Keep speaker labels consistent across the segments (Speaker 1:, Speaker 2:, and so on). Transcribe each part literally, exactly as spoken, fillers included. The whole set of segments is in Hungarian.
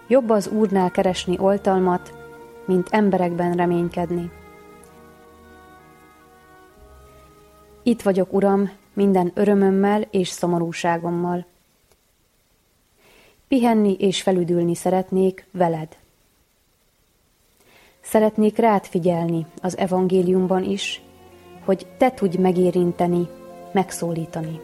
Speaker 1: Jobb az Úrnál keresni oltalmat, mint emberekben reménykedni. Itt vagyok, Uram, minden örömömmel és szomorúságommal. Pihenni és felüdülni szeretnék veled. Szeretnék rád figyelni az evangéliumban is, hogy te tudj megérinteni, megszólítani.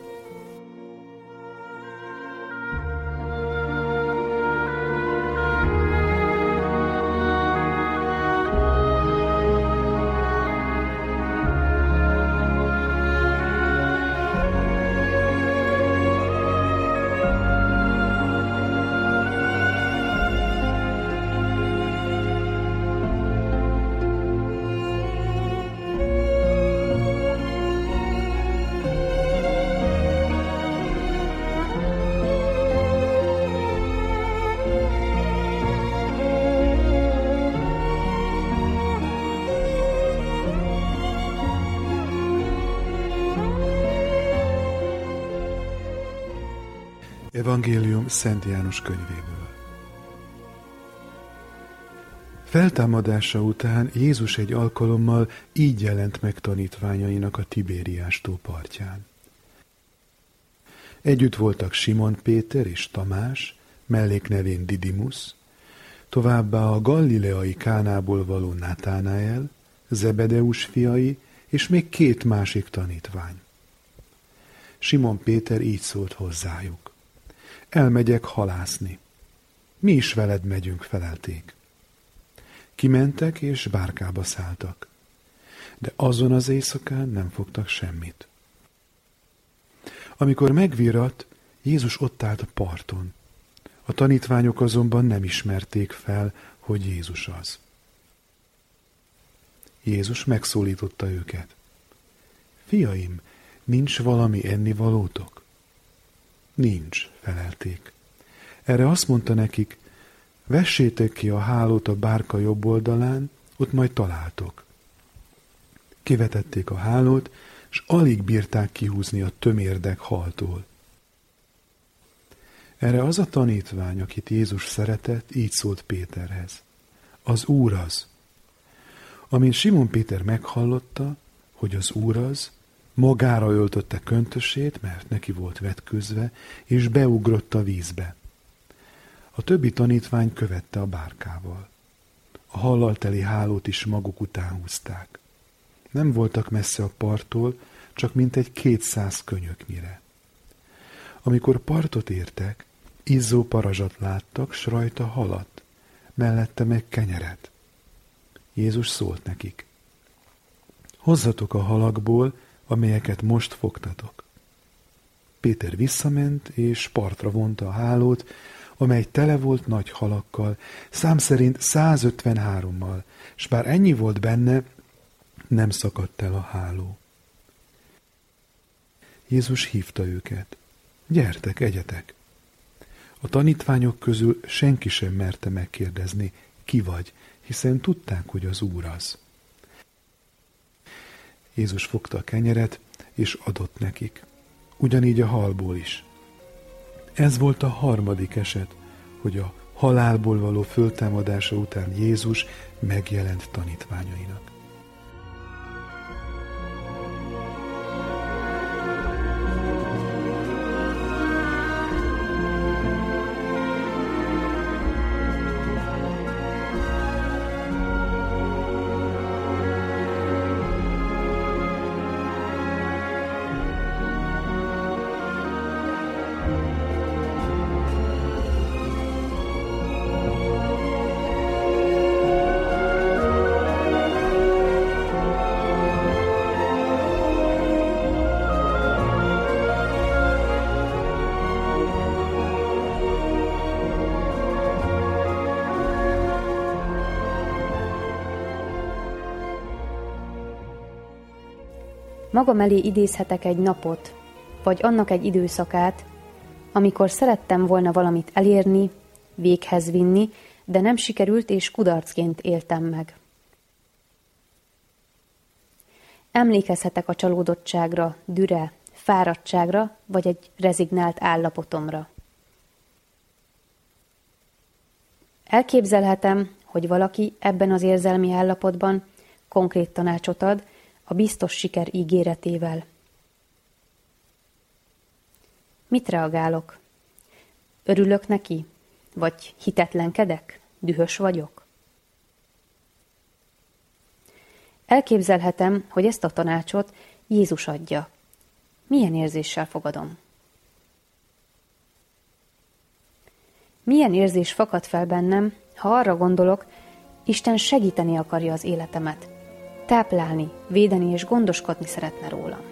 Speaker 2: Evangélium Szent János könyvéből. Feltámadása után Jézus egy alkalommal így jelent meg tanítványainak a Tibériás-tó partján. Együtt voltak Simon Péter és Tamás, melléknevén Didimusz, továbbá a galileai Kánából való Natánael, Zebedeus fiai, és még két másik tanítvány. Simon Péter így szólt hozzájuk: elmegyek halászni. Mi is veled megyünk, felelték. Kimentek és bárkába szálltak, de azon az éjszakán nem fogtak semmit. Amikor megvirratt, Jézus ott állt a parton. A tanítványok azonban nem ismerték fel, hogy Jézus az. Jézus megszólította őket: fiaim, nincs valami ennivalótok? Nincs, felelték. Erre azt mondta nekik: vessétek ki a hálót a bárka jobb oldalán, ott majd találtok. Kivetették a hálót, s alig bírták kihúzni a tömérdek haltól. Erre az a tanítvány, akit Jézus szeretett, így szólt Péterhez: az Úr az. Amint Simon Péter meghallotta, hogy az Úr az, magára öltötte köntösét, mert neki volt vetközve, és beugrott a vízbe. A többi tanítvány követte a bárkával. A hallal teli hálót is maguk után húzták. Nem voltak messze a parttól, csak mintegy kétszáz könyöknyire. Amikor partot értek, izzó parazsat láttak, s rajta halat, mellette meg kenyeret. Jézus szólt nekik: hozzatok a halakból, amelyeket most fogtatok. Péter visszament, és partra vonta a hálót, amely tele volt nagy halakkal, szám szerint százötvenhárommal, s bár ennyi volt benne, nem szakadt el a háló. Jézus hívta őket: gyertek, egyetek! A tanítványok közül senki sem merte megkérdezni, ki vagy, hiszen tudták, hogy az Úr az. Jézus fogta a kenyeret, és adott nekik. Ugyanígy a halból is. Ez volt a harmadik eset, hogy a halálból való föltámadása után Jézus megjelent tanítványainak.
Speaker 1: Magam elé idézhetek egy napot, vagy annak egy időszakát, amikor szerettem volna valamit elérni, véghez vinni, de nem sikerült, és kudarcként éltem meg. Emlékezhetek a csalódottságra, dühre, fáradtságra, vagy egy rezignált állapotomra. Elképzelhetem, hogy valaki ebben az érzelmi állapotban konkrét tanácsot ad a biztos siker ígéretével. Mit reagálok? Örülök neki? Vagy hitetlenkedek? Dühös vagyok? Elképzelhetem, hogy ezt a tanácsot Jézus adja. Milyen érzéssel fogadom? Milyen érzés fakad fel bennem, ha arra gondolok, Isten segíteni akarja az életemet, táplálni, védeni és gondoskodni szeretne rólam.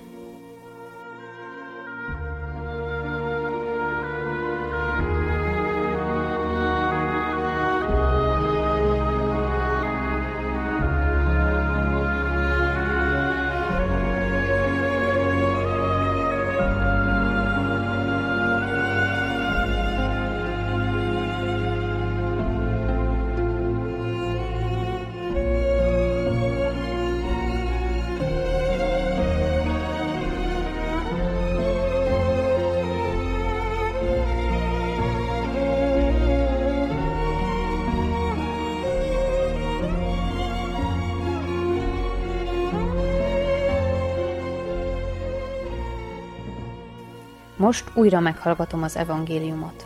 Speaker 1: Most újra meghallgatom az evangéliumot.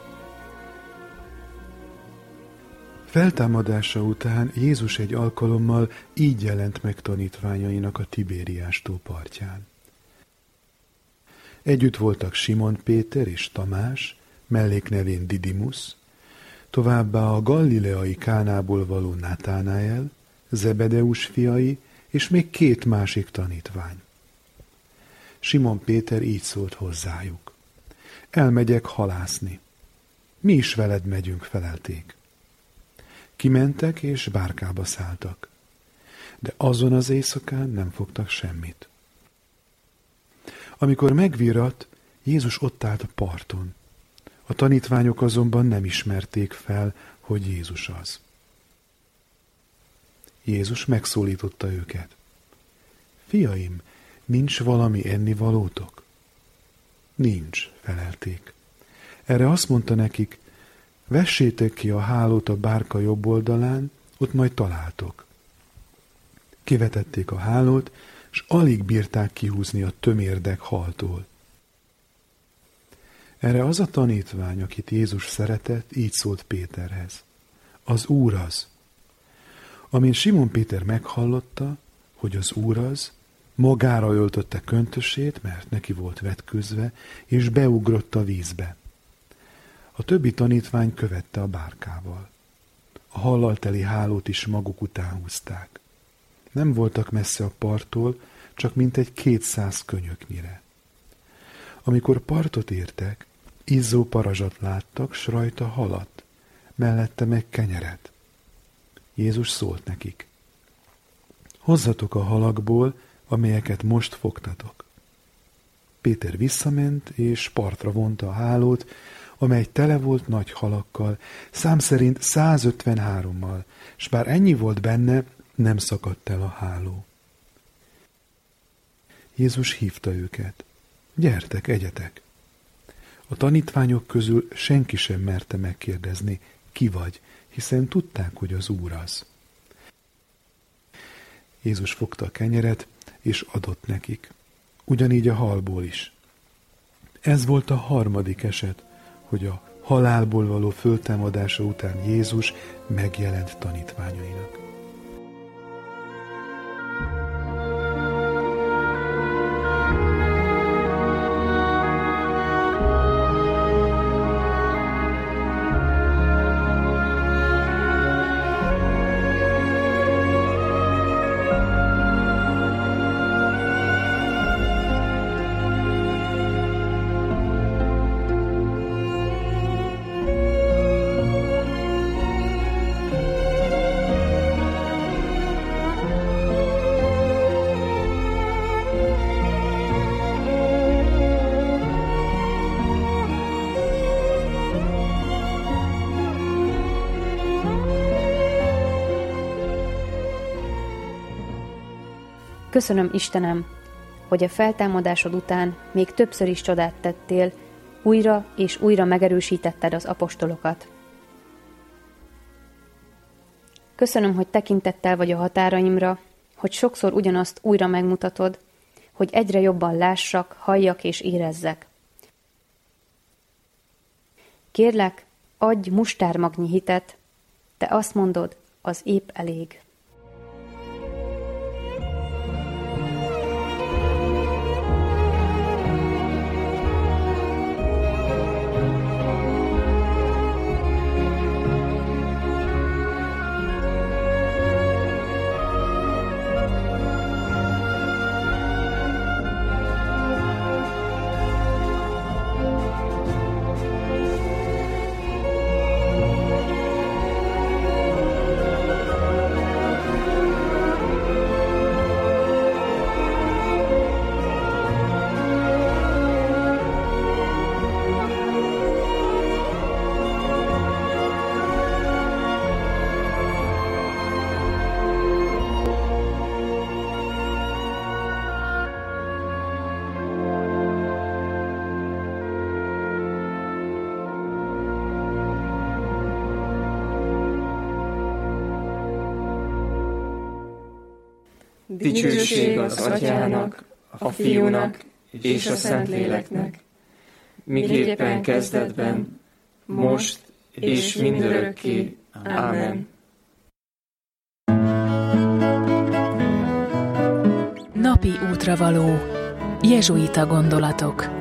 Speaker 2: Feltámadása után Jézus egy alkalommal így jelent meg tanítványainak a Tibériás tó partján. Együtt voltak Simon Péter és Tamás, melléknevén Didimusz, továbbá a galileai Kánából való Natánael, Zebedeus fiai, és még két másik tanítvány. Simon Péter így szólt hozzájuk. Elmegyek halászni. Mi is veled megyünk, felelték. Kimentek és bárkába szálltak. De azon az éjszakán nem fogtak semmit. Amikor megvirratt, Jézus ott állt a parton. A tanítványok azonban nem ismerték fel, hogy Jézus az. Jézus megszólította őket. Fiaim, nincs valami ennivalótok? Nincs, felelték. Erre azt mondta nekik, vessétek ki a hálót a bárka jobb oldalán, ott majd találtok. Kivetették a hálót, s alig bírták kihúzni a tömérdek haltól. Erre az a tanítvány, akit Jézus szeretett, így szólt Péterhez. Az Úr az. Amint Simon Péter meghallotta, hogy az Úr az, magára öltötte köntösét, mert neki volt vetközve, és beugrott a vízbe. A többi tanítvány követte a bárkával. A hallal teli hálót is maguk után húzták. Nem voltak messze a parttól, csak mintegy kétszáz könyöknyire. Amikor partot értek, izzó parazsat láttak, s rajta halat, mellette meg kenyeret. Jézus szólt nekik. Hozzatok a halakból, amelyeket most fogtatok. Péter visszament, és partra vonta a hálót, amely tele volt nagy halakkal, szám szerint százötvenhárommal, s bár ennyi volt benne, nem szakadt el a háló. Jézus hívta őket. Gyertek, egyetek! A tanítványok közül senki sem merte megkérdezni, ki vagy, hiszen tudták, hogy az Úr az. Jézus fogta a kenyeret, és adott nekik. Ugyanígy a halból is. Ez volt a harmadik eset, hogy a halálból való föltámadása után Jézus megjelent tanítványainak.
Speaker 1: Köszönöm, Istenem, hogy a feltámadásod után még többször is csodát tettél, újra és újra megerősítetted az apostolokat. Köszönöm, hogy tekintettel vagy a határaimra, hogy sokszor ugyanazt újra megmutatod, hogy egyre jobban lássak, halljak és érezzek. Kérlek, adj mustármagnyi hitet, te azt mondod, az épp elég.
Speaker 3: Dicsőség az Atyának, a Fiúnak és a Szentléleknek, miképpen kezdetben, most és mindörökké. Ámen.
Speaker 4: Napi útravaló. Jezsuita gondolatok.